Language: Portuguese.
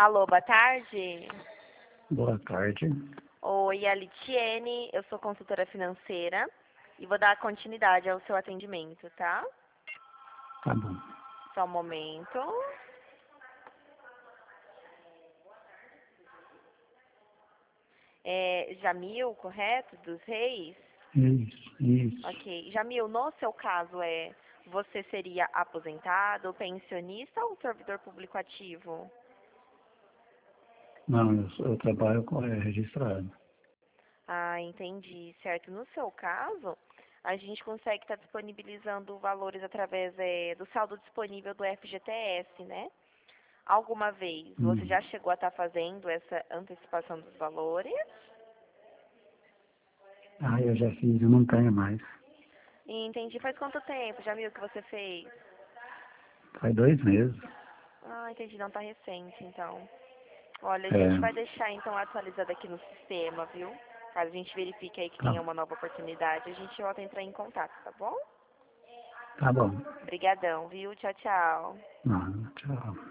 Alô, boa tarde. Boa tarde. Oi, a Litiene, eu sou consultora financeira e vou dar continuidade ao seu atendimento, tá? Tá bom. Só um momento. Jamil, correto? Dos Reis? Isso. Ok. Jamil, no seu caso, você seria aposentado, pensionista ou servidor público ativo? Não, eu trabalho com registrado. Ah, entendi, certo. No seu caso, a gente consegue estar disponibilizando valores através do saldo disponível do FGTS, né? Alguma vez você Hum. já chegou a estar fazendo essa antecipação dos valores? Eu já fiz, eu não tenho mais. Entendi. Faz quanto tempo, Jamil, que você fez? Faz 2 meses. Ah, entendi. Não tá recente, então. Olha, a gente vai É, deixar, então, atualizado aqui no sistema, viu? Caso a gente verifique aí que tá, tenha uma nova oportunidade, a gente volta a entrar em contato, tá bom? tá bom. Obrigadão, viu? Tchau, tchau. Ah, tchau.